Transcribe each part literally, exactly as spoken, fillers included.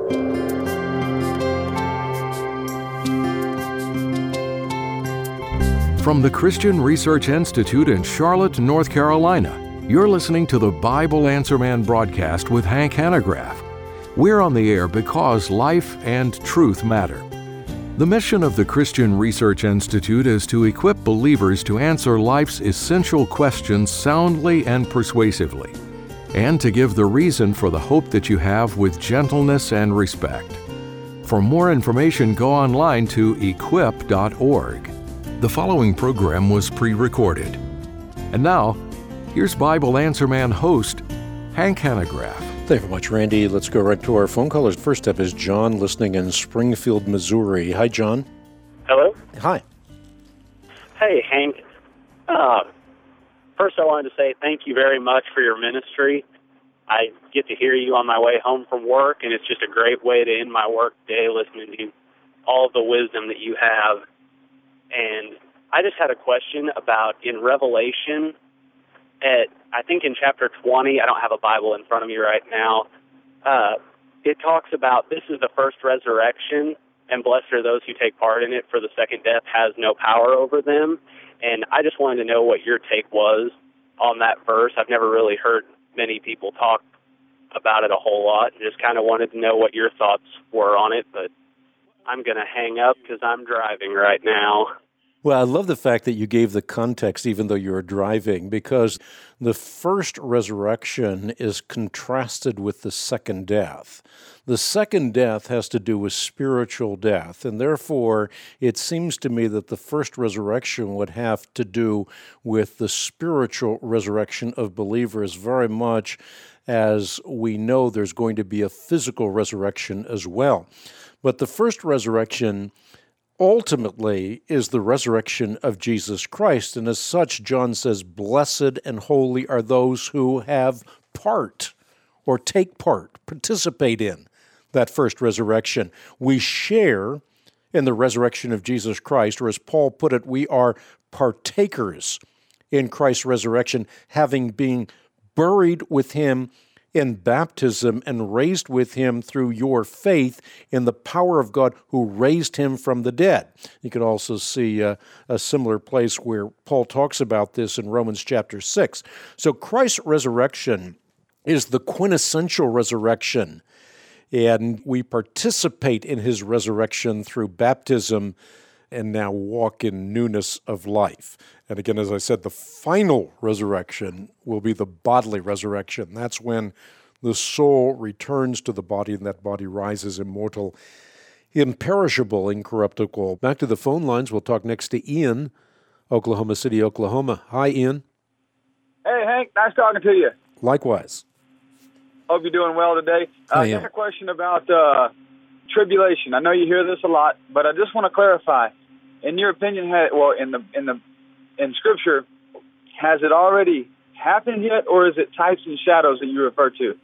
From the Christian Research Institute in Charlotte, North Carolina, you're listening to the Bible Answer Man broadcast with Hank Hanegraaff. We're on the air because life and truth matter. The mission of the Christian Research Institute is to equip believers to answer life's essential questions soundly and persuasively, and to give the reason for the hope that you have with gentleness and respect. For more information, go online to equip dot org. The following program was pre-recorded. And now, here's Bible Answer Man host, Hank Hanegraaff. Thank you very much, Randy. Let's go right to our phone callers. First up is John, listening in Springfield, Missouri. Hi, John. Hello? Hi. Hey, Hank. Uh, first, I wanted to say thank you very much for your ministry. I get to hear you on my way home from work, and it's just a great way to end my work day listening to all of the wisdom that you have. And I just had a question about in Revelation, at I think in chapter twenty, I don't have a Bible in front of me right now, uh, it talks about this is the first resurrection, and blessed are those who take part in it, for the second death has no power over them. And I just wanted to know what your take was on that verse. I've never really heard many people talk about it a whole lot, and just kind of wanted to know what your thoughts were on it, but I'm going to hang up because I'm driving right now. Well, I love the fact that you gave the context even though you were driving, because the first resurrection is contrasted with the second death. The second death has to do with spiritual death, and therefore it seems to me that the first resurrection would have to do with the spiritual resurrection of believers, very much as we know there's going to be a physical resurrection as well. But the first resurrection ultimately is the resurrection of Jesus Christ, and as such, John says, blessed and holy are those who have part or take part, participate in that first resurrection. We share in the resurrection of Jesus Christ, or as Paul put it, we are partakers in Christ's resurrection, having been buried with him in baptism and raised with him through your faith in the power of God who raised him from the dead. You can also see uh, a similar place where Paul talks about this in Romans chapter six. So Christ's resurrection is the quintessential resurrection, and we participate in his resurrection through baptism and now walk in newness of life. And again, as I said, the final resurrection will be the bodily resurrection. That's when the soul returns to the body, and that body rises immortal, imperishable, incorruptible. Back to the phone lines. We'll talk next to Ian, Oklahoma City, Oklahoma. Hi, Ian. Hey, Hank. Nice talking to you. Likewise. Hope you're doing well today. Uh, I have a question about uh, tribulation. I know you hear this a lot, but I just want to clarify. In your opinion, well, in the in the in Scripture, has it already happened yet, or is it types and shadows that you refer to?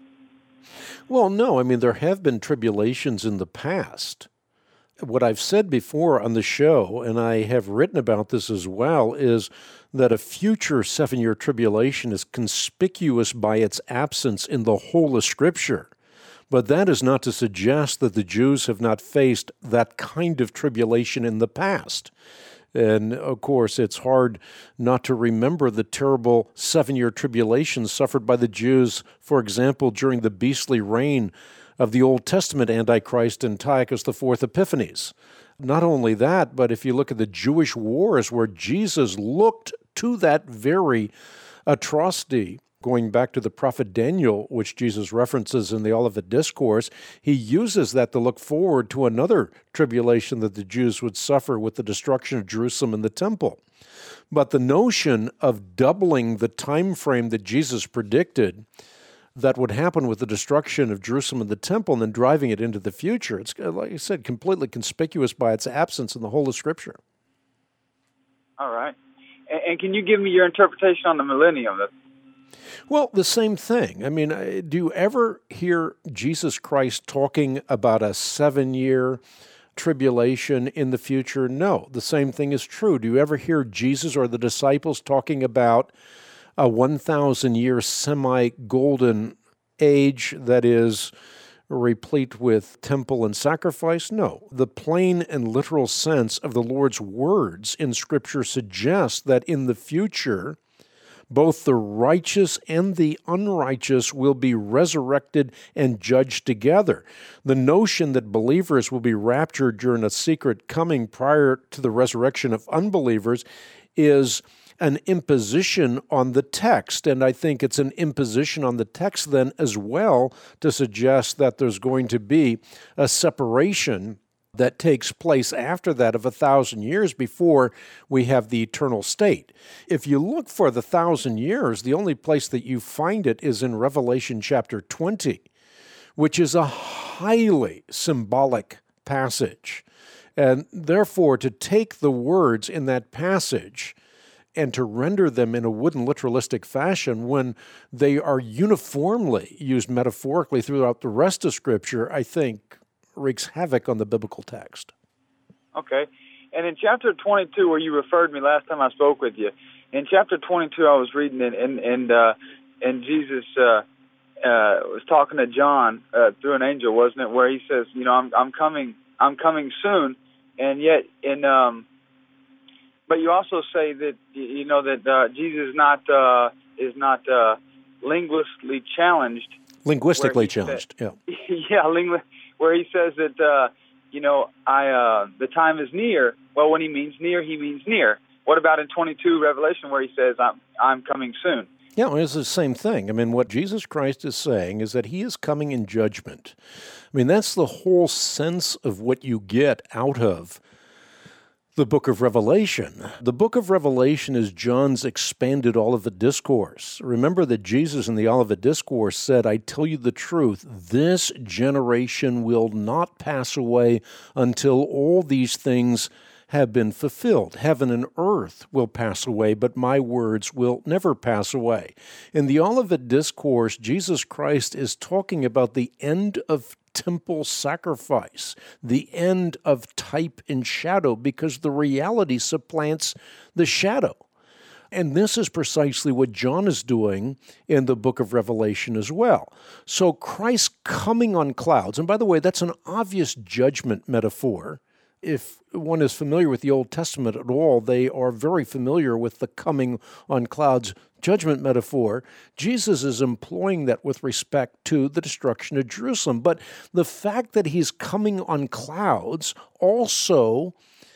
Well, no. I mean, there have been tribulations in the past. What I've said before on the show, and I have written about this as well, is that a future seven-year tribulation is conspicuous by its absence in the whole of Scripture. But that is not to suggest that the Jews have not faced that kind of tribulation in the past. And, of course, it's hard not to remember the terrible seven-year tribulation suffered by the Jews, for example, during the beastly reign of the Old Testament Antichrist Antiochus the Fourth Epiphanes. Not only that, but if you look at the Jewish wars where Jesus looked to that very atrocity, going back to the prophet Daniel, which Jesus references in the Olivet Discourse, he uses that to look forward to another tribulation that the Jews would suffer with the destruction of Jerusalem and the temple. But the notion of doubling the time frame that Jesus predicted that would happen with the destruction of Jerusalem and the temple and then driving it into the future, it's, like I said, completely conspicuous by its absence in the whole of Scripture. All right. And, and can you give me your interpretation on the millennium? Well, the same thing. I mean, do you ever hear Jesus Christ talking about a seven-year tribulation in the future? No. The same thing is true. Do you ever hear Jesus or the disciples talking about a one thousand year semi-golden age that is replete with temple and sacrifice? No. The plain and literal sense of the Lord's words in Scripture suggests that in the future, both the righteous and the unrighteous will be resurrected and judged together. The notion that believers will be raptured during a secret coming prior to the resurrection of unbelievers is an imposition on the text, and I think it's an imposition on the text then as well to suggest that there's going to be a separation that takes place after that of a thousand years before we have the eternal state. If you look for the thousand years, the only place that you find it is in Revelation chapter twenty, which is a highly symbolic passage. And therefore, to take the words in that passage and to render them in a wooden literalistic fashion when they are uniformly used metaphorically throughout the rest of Scripture, I think wreaks havoc on the biblical text. Okay. And in chapter twenty-two, where you referred me last time I spoke with you, in chapter twenty-two I was reading it, and and, uh, and Jesus uh, uh, was talking to John uh, through an angel, wasn't it, where he says, you know, I'm, I'm coming I'm coming soon, and yet in... Um, but you also say that, you know, that uh, Jesus is not, uh, is not uh, linguistically challenged. Linguistically challenged, said, yeah. Yeah, lingu- where he says that, uh, you know, I uh, the time is near. Well, when he means near, he means near. What about in twenty-two Revelation where he says, I'm, I'm coming soon? Yeah, well, it's the same thing. I mean, what Jesus Christ is saying is that he is coming in judgment. I mean, that's the whole sense of what you get out of the book of Revelation. The book of Revelation is John's expanded Olivet Discourse. Remember that Jesus in the Olivet Discourse said, I tell you the truth, this generation will not pass away until all these things have been fulfilled. Heaven and earth will pass away, but my words will never pass away. In the Olivet Discourse, Jesus Christ is talking about the end of temple sacrifice, the end of type and shadow, because the reality supplants the shadow. And this is precisely what John is doing in the book of Revelation as well. So Christ coming on clouds, and by the way, that's an obvious judgment metaphor. If one is familiar with the Old Testament at all, they are very familiar with the coming on clouds judgment metaphor. Jesus is employing that with respect to the destruction of Jerusalem. But the fact that he's coming on clouds also,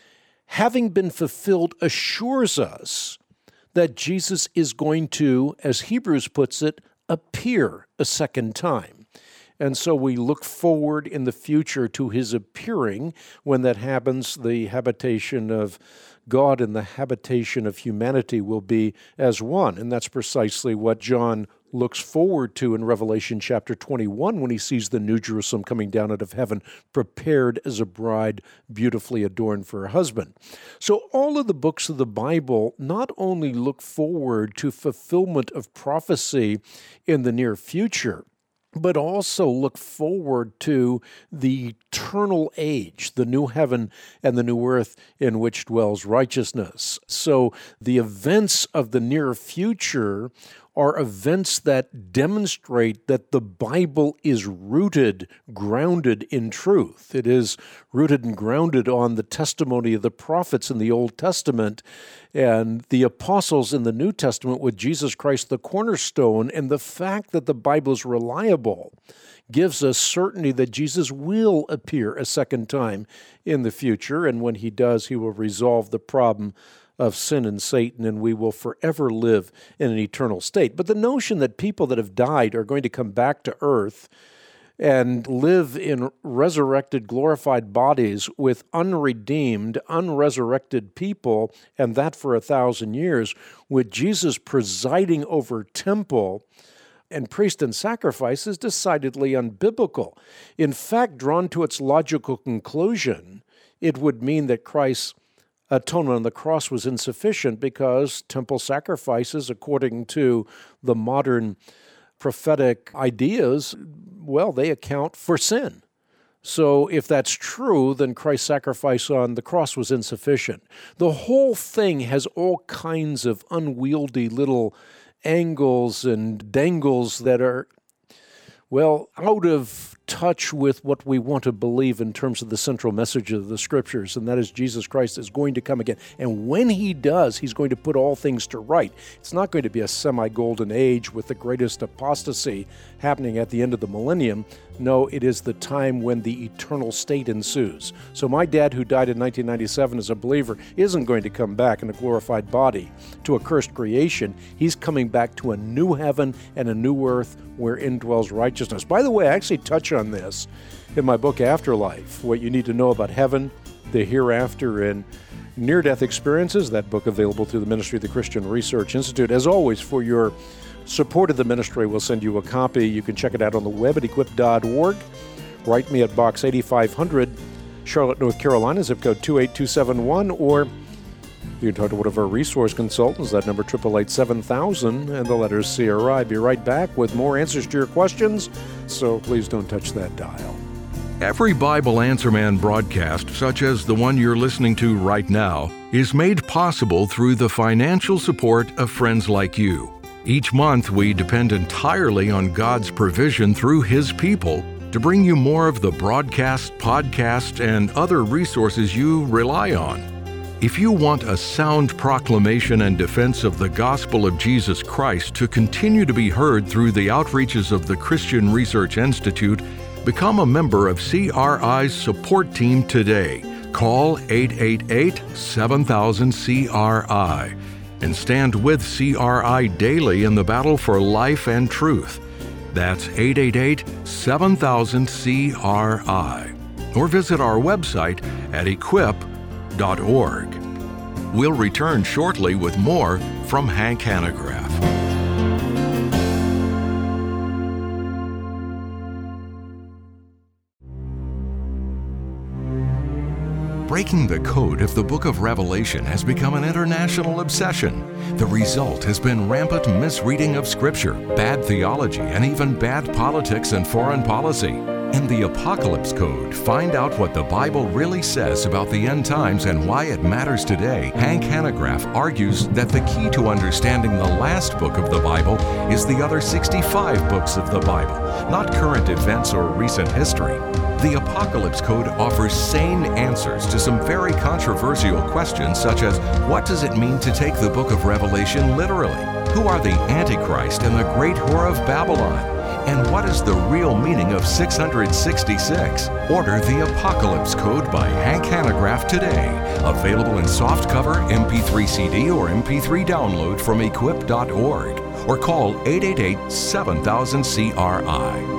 having been fulfilled, assures us that Jesus is going to, as Hebrews puts it, appear a second time. And so we look forward in the future to his appearing. When that happens, the habitation of God and the habitation of humanity will be as one. And that's precisely what John looks forward to in Revelation chapter twenty-one when he sees the New Jerusalem coming down out of heaven, prepared as a bride, beautifully adorned for her husband. So all of the books of the Bible not only look forward to fulfillment of prophecy in the near future, but also look forward to the eternal age, the new heaven and the new earth in which dwells righteousness. So the events of the near future are events that demonstrate that the Bible is rooted, grounded in truth. It is rooted and grounded on the testimony of the prophets in the Old Testament and the apostles in the New Testament with Jesus Christ the cornerstone, and the fact that the Bible is reliable gives us certainty that Jesus will appear a second time in the future, and when he does, he will resolve the problem of sin and Satan, and we will forever live in an eternal state. But the notion that people that have died are going to come back to earth and live in resurrected, glorified bodies with unredeemed, unresurrected people, and that for a thousand years, with Jesus presiding over temple and priest and sacrifice, is decidedly unbiblical. In fact, drawn to its logical conclusion, it would mean that Christ's atonement on the cross was insufficient because temple sacrifices, according to the modern prophetic ideas, well, they account for sin. So if that's true, then Christ's sacrifice on the cross was insufficient. The whole thing has all kinds of unwieldy little angles and dangles that are, well, out of touch with what we want to believe in terms of the central message of the Scriptures, and that is Jesus Christ is going to come again. And when he does, he's going to put all things to right. It's not going to be a semi-golden age with the greatest apostasy happening at the end of the millennium. No, it is the time when the eternal state ensues. So my dad, who died in nineteen ninety-seven as a believer, isn't going to come back in a glorified body to a cursed creation. He's coming back to a new heaven and a new earth wherein dwells righteousness. By the way, I actually touch on this in my book, Afterlife, what you need to know about heaven, the hereafter, and near-death experiences. That book available through the Ministry of the Christian Research Institute. As always, for your support of the ministry, we'll send you a copy. You can check it out on the web at equip dot org. Write me at Box eighty-five hundred, Charlotte, North Carolina, zip code two eight two seven one, or you can talk to one of our resource consultants. That number, eight eight eight, seven thousand, and the letters C R I. Be right back with more answers to your questions, so please don't touch that dial. Every Bible Answer Man broadcast, such as the one you're listening to right now, is made possible through the financial support of friends like you. Each month, we depend entirely on God's provision through His people to bring you more of the broadcast, podcast, and other resources you rely on. If you want a sound proclamation and defense of the gospel of Jesus Christ to continue to be heard through the outreaches of the Christian Research Institute, become a member of C R I's support team today. Call eight eight eight, seven thousand, C R I. and stand with C R I daily in the battle for life and truth. That's eight eight eight, seven thousand, C R I. Or visit our website at equip dot org. We'll return shortly with more from Hank Hanegraaff. Breaking the code of the book of Revelation has become an international obsession. The result has been rampant misreading of Scripture, bad theology, and even bad politics and foreign policy. In the Apocalypse Code, find out what the Bible really says about the end times and why it matters today. Hank Hanegraaff argues that the key to understanding the last book of the Bible is the other sixty-five books of the Bible, not current events or recent history. The Apocalypse Code offers sane answers to some very controversial questions, such as what does it mean to take the book of Revelation literally? Who are the Antichrist and the great whore of Babylon? And what is the real meaning of six hundred sixty-six? Order the Apocalypse Code by Hank Hanegraaff today. Available in softcover, M P three C D, or M P three download from equip dot org. Or call eight eight eight, seven thousand, C R I.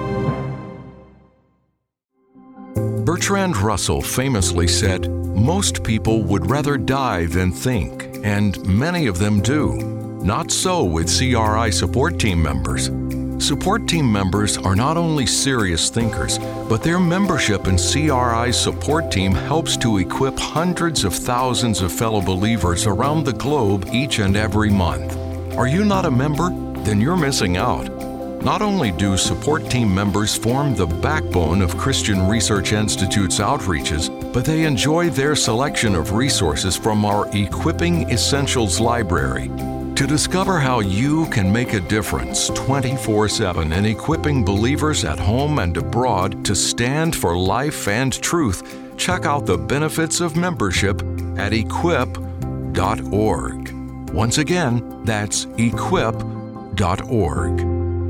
Bertrand Russell famously said, "Most people would rather die than think, and many of them do. Not so with C R I support team members. Support team members are not only serious thinkers, but their membership in C R I's support team helps to equip hundreds of thousands of fellow believers around the globe each and every month. Are you not a member? Then you're missing out. Not only do support team members form the backbone of Christian Research Institute's outreaches, but they enjoy their selection of resources from our Equipping Essentials library. To discover how you can make a difference twenty-four seven in equipping believers at home and abroad to stand for life and truth, check out the benefits of membership at equip dot org. Once again, that's equip dot org.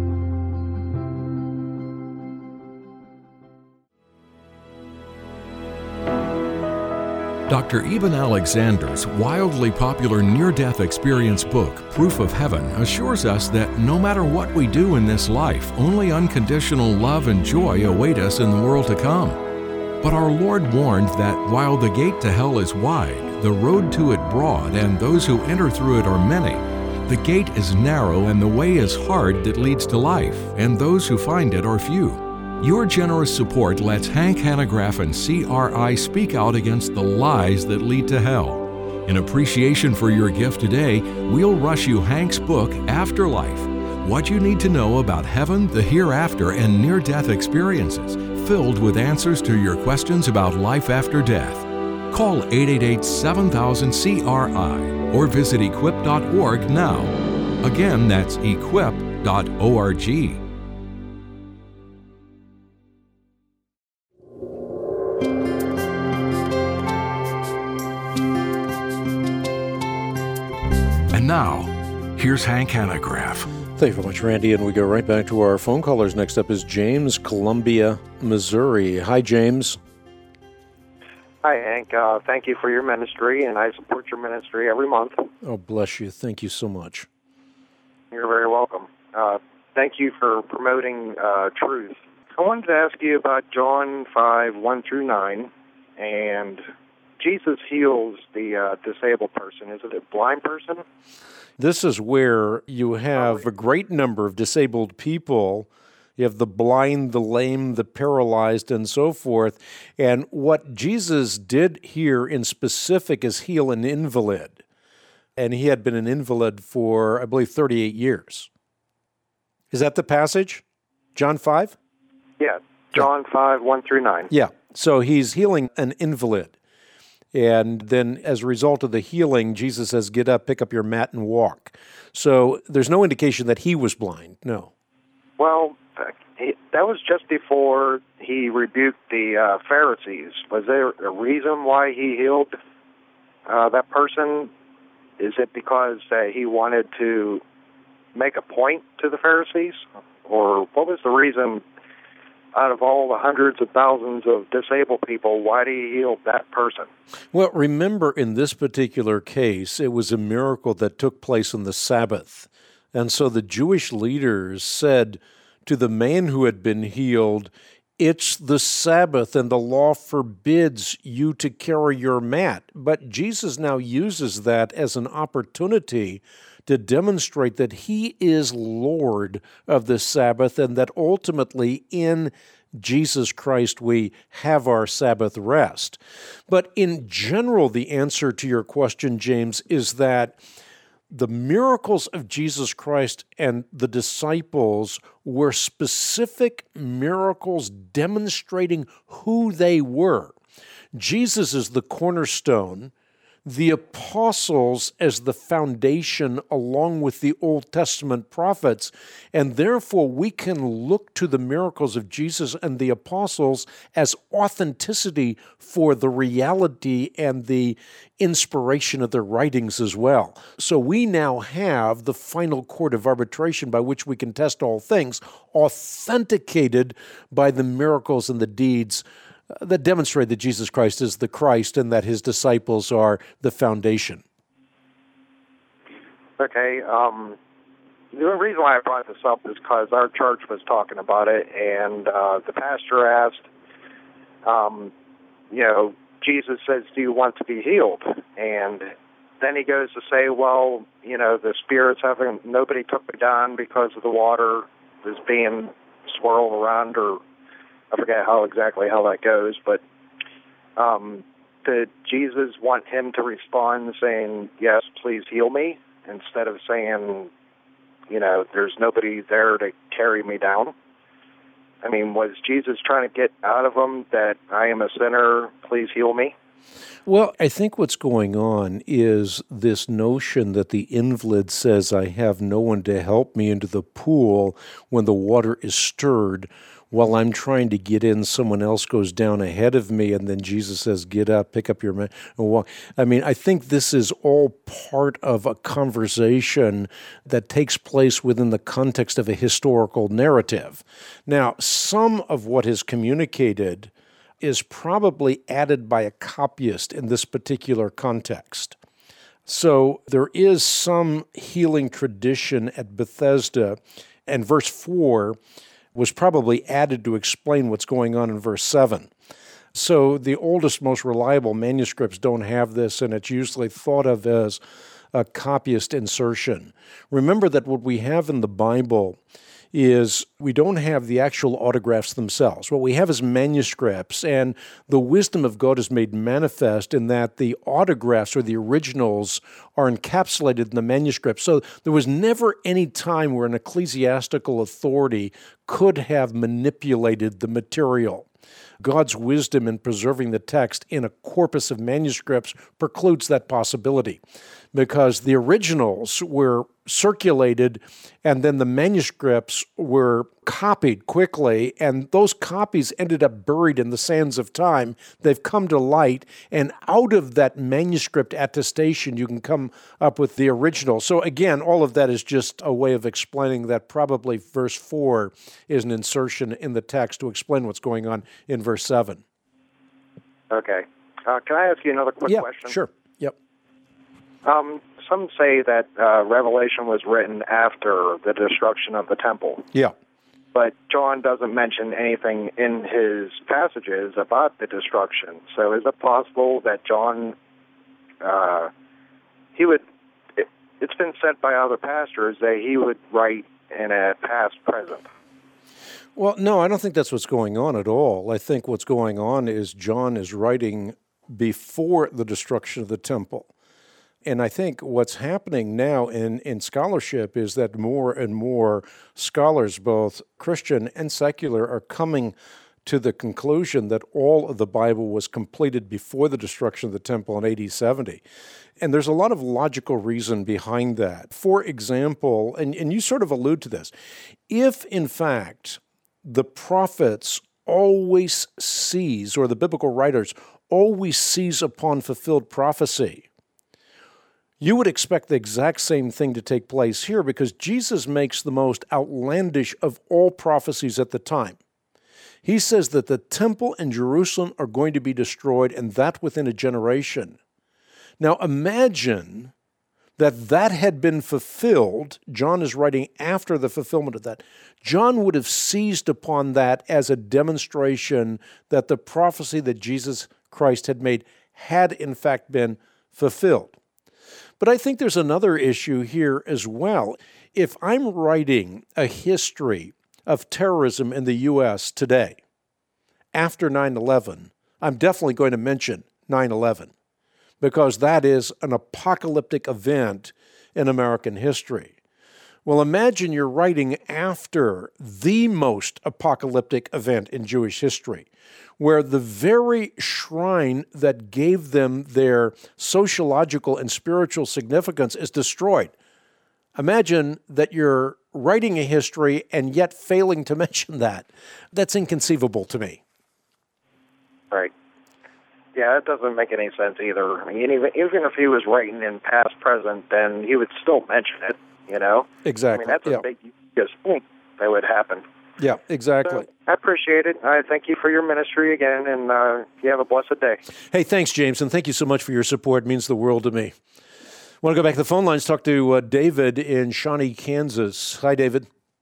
Doctor Eben Alexander's wildly popular near-death experience book, Proof of Heaven, assures us that no matter what we do in this life, only unconditional love and joy await us in the world to come. But our Lord warned that while the gate to hell is wide, the road to it broad, and those who enter through it are many, the gate is narrow and the way is hard that leads to life, and those who find it are few. Your generous support lets Hank Hanegraaff and C R I speak out against the lies that lead to hell. In appreciation for your gift today, we'll rush you Hank's book, Afterlife, What You Need to Know About Heaven, the Hereafter, and Near-Death Experiences, filled with answers to your questions about life after death. Call eight eight eight, seven thousand, C R I or visit equip dot org now. Again, that's equip dot org. And now, here's Hank Hanegraaff. Thank you very much, Randy, and we go right back to our phone callers. Next up is James, Columbia, Missouri. Hi, James. Hi, Hank. Uh, thank you for your ministry, and I support your ministry every month. Oh, bless you. Thank you so much. You're very welcome. Uh, thank you for promoting uh, truth. I wanted to ask you about John five, one through nine, and Jesus heals the uh, disabled person. Is it a blind person? This is where you have a great number of disabled people. You have the blind, the lame, the paralyzed, and so forth. And what Jesus did here in specific is heal an invalid. And he had been an invalid for, I believe, thirty-eight years. Is that the passage? John five? Yeah, John five, one through nine. Yeah, so he's healing an invalid. And then as a result of the healing, Jesus says, get up, pick up your mat, and walk. So there's no indication that he was blind, no. Well, that was just before he rebuked the uh, Pharisees. Was there a reason why he healed uh, that person? Is it because uh, he wanted to make a point to the Pharisees? Or what was the reason, out of all the hundreds of thousands of disabled people, why did he heal that person? Well, remember, in this particular case, it was a miracle that took place on the Sabbath. And so the Jewish leaders said to the man who had been healed, it's the Sabbath and the law forbids you to carry your mat. But Jesus now uses that as an opportunity to demonstrate that he is Lord of the Sabbath and that ultimately in Jesus Christ we have our Sabbath rest. But in general, the answer to your question, James, is that the miracles of Jesus Christ and the disciples were specific miracles demonstrating who they were. Jesus is the cornerstone, the apostles as the foundation along with the Old Testament prophets, and therefore we can look to the miracles of Jesus and the apostles as authenticity for the reality and the inspiration of their writings as well. So we now have the final court of arbitration by which we can test all things, authenticated by the miracles and the deeds that demonstrate that Jesus Christ is the Christ and that his disciples are the foundation. Okay. Um, the reason why I brought this up is because our church was talking about it, and uh, the pastor asked, um, you know, Jesus says, do you want to be healed? And then he goes to say, well, you know, the spirits haven't, nobody took me down because of the water is being swirled around, or I forget how exactly how that goes, but um, did Jesus want him to respond saying, yes, please heal me, instead of saying, you know, there's nobody there to carry me down? I mean, was Jesus trying to get out of him that I am a sinner, please heal me? Well, I think what's going on is this notion that the invalid says, I have no one to help me into the pool when the water is stirred. While I'm trying to get in, someone else goes down ahead of me, and then Jesus says, get up, pick up your mat, and walk. I mean, I think this is all part of a conversation that takes place within the context of a historical narrative. Now, some of what is communicated is probably added by a copyist in this particular context. So there is some healing tradition at Bethesda, and verse four was probably added to explain what's going on in verse seven. So the oldest, most reliable manuscripts don't have this, and it's usually thought of as a copyist insertion. Remember that what we have in the Bible is we don't have the actual autographs themselves. What we have is manuscripts, and the wisdom of God is made manifest in that the autographs or the originals are encapsulated in the manuscript. So there was never any time where an ecclesiastical authority could have manipulated the material. God's wisdom in preserving the text in a corpus of manuscripts precludes that possibility, because the originals were circulated, and then the manuscripts were copied quickly, and those copies ended up buried in the sands of time. They've come to light, and out of that manuscript attestation, you can come up with the original. So again, all of that is just a way of explaining that probably verse four is an insertion in the text to explain what's going on in verse seven. Okay. Uh, can I ask you another quick yeah, question? Sure. Yep. Um, some say that uh, Revelation was written after the destruction of the temple. Yeah. But John doesn't mention anything in his passages about the destruction. So is it possible that John, uh, he would, it, it's been said by other pastors that he would write in a past present? Well, no, I don't think that's what's going on at all. I think what's going on is John is writing before the destruction of the temple. And I think what's happening now in, in scholarship is that more and more scholars, both Christian and secular, are coming to the conclusion that all of the Bible was completed before the destruction of the temple in A D seventy. And there's a lot of logical reason behind that. For example, and, and you sort of allude to this, if in fact the prophets always seize, or the biblical writers always seize upon fulfilled prophecy, you would expect the exact same thing to take place here, because Jesus makes the most outlandish of all prophecies at the time. He says that the temple and Jerusalem are going to be destroyed, and that within a generation. Now imagine that that had been fulfilled. John is writing after the fulfillment of that. John would have seized upon that as a demonstration that the prophecy that Jesus Christ had made had in fact been fulfilled. But I think there's another issue here as well. If I'm writing a history of terrorism in the U S today, after nine eleven, I'm definitely going to mention nine eleven, because that is an apocalyptic event in American history. Well, imagine you're writing after the most apocalyptic event in Jewish history, where the very shrine that gave them their sociological and spiritual significance is destroyed. Imagine that you're writing a history and yet failing to mention that. That's inconceivable to me. Right. Yeah, that doesn't make any sense either. I mean, even, even if he was writing in past present, then he would still mention it, you know? Exactly. I mean, that's a yeah. big thing that would happen. Yeah, exactly. So, I appreciate it. I thank you for your ministry again, and uh, you have a blessed day. Hey, thanks, James, and thank you so much for your support. It means the world to me. I want to go back to the phone lines, talk to uh, David in Shawnee, Kansas. Hi, David.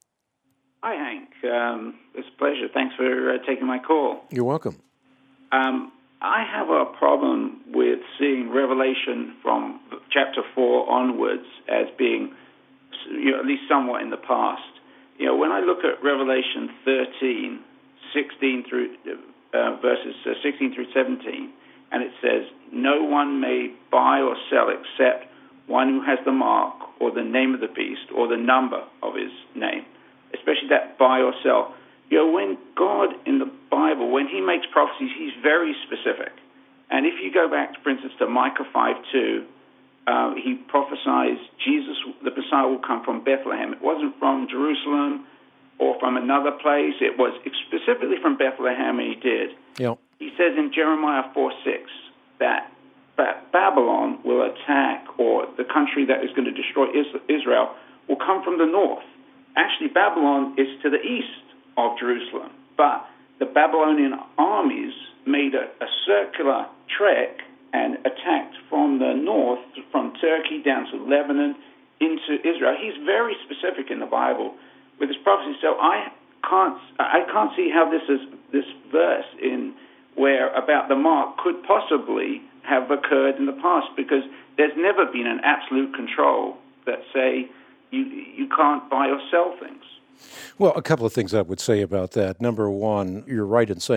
Hi, Hank. Um, it's a pleasure. Thanks for uh, taking my call. You're welcome. Um, I have a problem with seeing Revelation from chapter four onwards as being, you know, at least somewhat in the past. You know, when I look at Revelation thirteen, sixteen through uh, verses uh, sixteen through seventeen, and it says, "No one may buy or sell except one who has the mark or the name of the beast or the number of his name," especially that buy or sell. You know, when God in the Bible, when he makes prophecies, he's very specific. And if you go back, for instance, to Micah five two, uh, he prophesies Jesus, the Messiah, will come from Bethlehem. It wasn't from Jerusalem or from another place. It was specifically from Bethlehem, and he did. Yep. He says in Jeremiah four six that, that Babylon will attack, or the country that is going to destroy Israel will come from the north. Actually, Babylon is to the east of Jerusalem, but the Babylonian armies made a, a circular trek and attacked from the north, from Turkey down to Lebanon into Israel. He's very specific in the Bible with his prophecy. So I can't, I can't see how this is this verse in where about the mark could possibly have occurred in the past, because there's never been an absolute control that say you you can't buy or sell things. Well, a couple of things I would say about that. Number one, you're right in saying that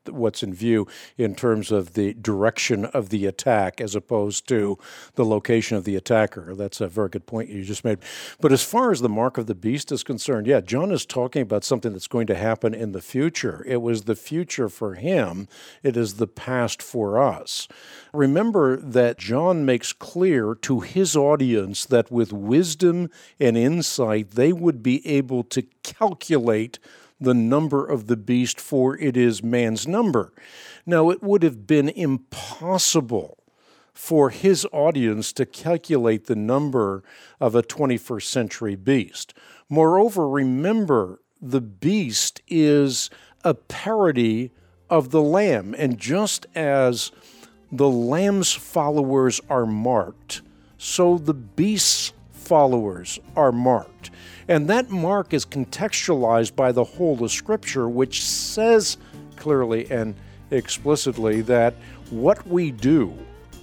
what's in view in terms of the direction of the attack as opposed to the location of the attacker. That's a very good point you just made. But as far as the mark of the beast is concerned, yeah, John is talking about something that's going to happen in the future. It was the future for him. It is the past for us. Remember that John makes clear to his audience that with wisdom and insight, they would be able to calculate the number of the beast, for it is man's number. Now, it would have been impossible for his audience to calculate the number of a twenty-first century beast. Moreover, remember, the beast is a parody of the lamb, and just as the lamb's followers are marked, so the beast's followers are marked. And that mark is contextualized by the whole of Scripture, which says clearly and explicitly that what we do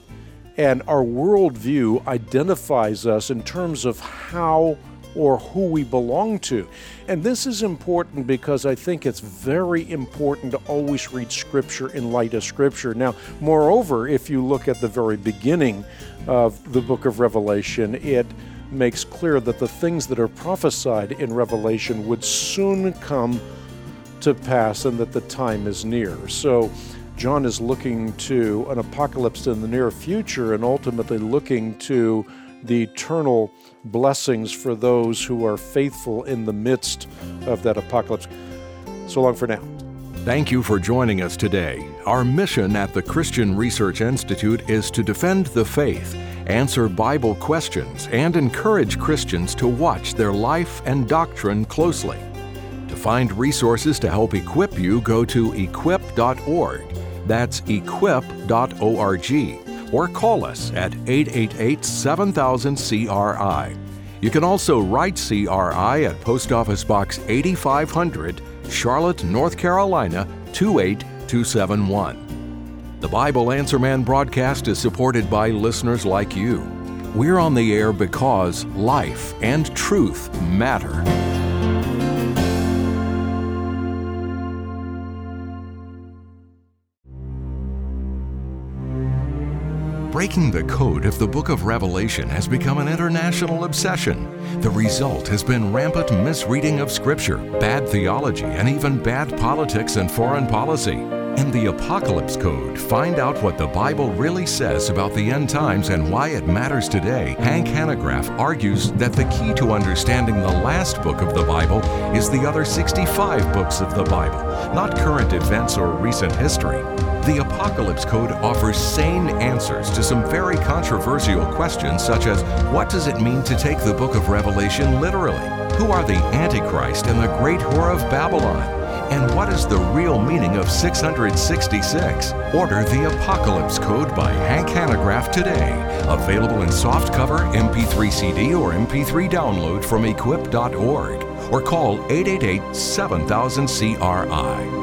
and our worldview identifies us in terms of how or who we belong to. And this is important because I think it's very important to always read Scripture in light of Scripture. Now, moreover, if you look at the very beginning of the book of Revelation, it makes clear that the things that are prophesied in Revelation would soon come to pass and that the time is near. So John is looking to an apocalypse in the near future and ultimately looking to the eternal blessings for those who are faithful in the midst of that apocalypse. So long for now. Thank you for joining us today. Our mission at the Christian Research Institute is to defend the faith, answer Bible questions, and encourage Christians to watch their life and doctrine closely. To find resources to help equip you, go to equip dot org. That's equip dot org. Or call us at eight eight eight, seven thousand, C R I. You can also write C R I at Post Office Box eighty-five hundred, Charlotte, North Carolina, two eight two seven one. The Bible Answer Man broadcast is supported by listeners like you. We're on the air because life and truth matter. Breaking the code of the book of Revelation has become an international obsession. The result has been rampant misreading of Scripture, bad theology, and even bad politics and foreign policy. In the Apocalypse Code, find out what the Bible really says about the end times and why it matters today. Hank Hanegraaff argues that the key to understanding the last book of the Bible is the other sixty-five books of the Bible, not current events or recent history. The Apocalypse Code offers sane answers to some very controversial questions, such as what does it mean to take the book of Revelation literally? Who are the Antichrist and the great whore of Babylon? And what is the real meaning of six hundred sixty-six? Order the Apocalypse Code by Hank Hanegraaff today. Available in softcover, M P three C D, or M P three download from equip dot org. Or call eight eight eight, seven thousand, C R I.